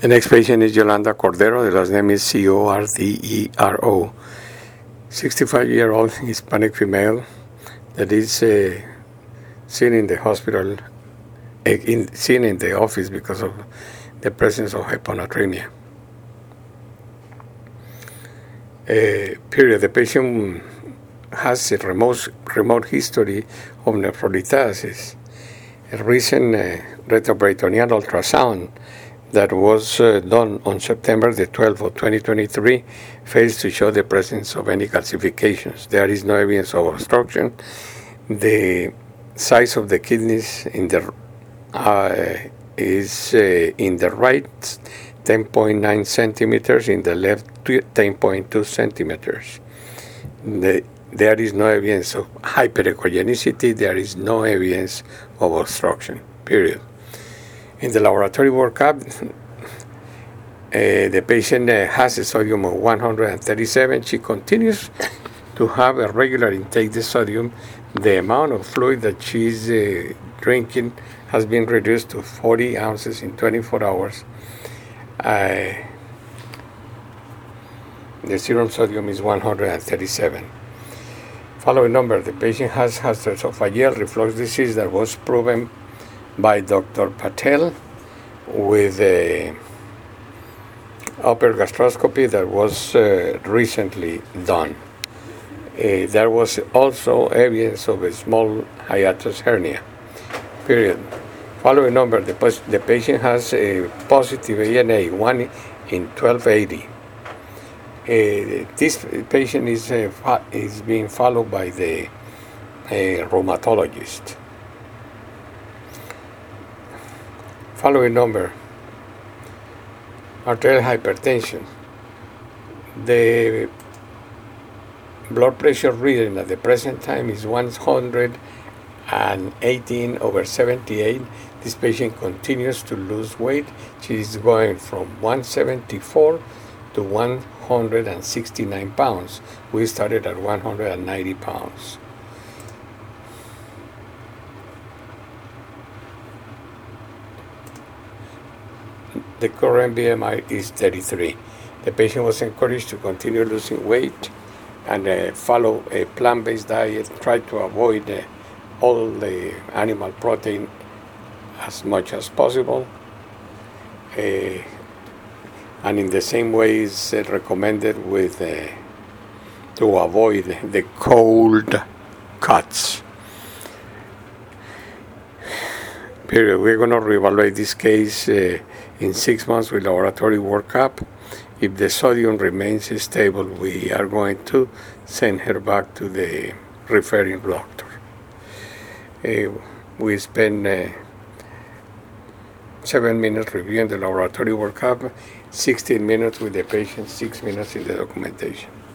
The next patient is Yolanda Cordero. The last name is Cordero. 65-year-old Hispanic female that is seen in the hospital, seen in the office because of the presence of hyponatremia. The patient has a remote history of nephrolithiasis. A recent retroperitoneal ultrasound that was done on September the 12th of 2023 fails to show the presence of any calcifications. There is no evidence of obstruction. The size of the kidneys in the is in the right 10.9 centimeters, in the left 10.2 centimeters. There is no evidence of hyperechogenicity. There is no evidence of obstruction, period. In the laboratory workup, the patient has a sodium of 137. She continues to have a regular intake of sodium. The amount of fluid that she's drinking has been reduced to 40 ounces in 24 hours. The serum sodium is 137. Following number, the patient has gastroesophageal reflux disease that was proven by Dr. Patel with a upper gastroscopy that was recently done. There was also evidence of a small hiatus hernia, period. Following number, the patient has a positive ANA, 1 in 1280. This patient is being followed by the rheumatologist. Following number, arterial hypertension. The blood pressure reading at the present time is 118/78. This patient continues to lose weight. She is going from 174 to 169 pounds. We started at 190 pounds. The current BMI is 33. The patient was encouraged to continue losing weight and follow a plant-based diet, try to avoid all the animal protein as much as possible. And in the same way is recommended to avoid the cold cuts. Period. We're going to reevaluate this case in 6 months with laboratory workup. If the sodium remains stable, we are going to send her back to the referring doctor. We spend 7 minutes reviewing the laboratory workup, 16 minutes with the patient, 6 minutes in the documentation.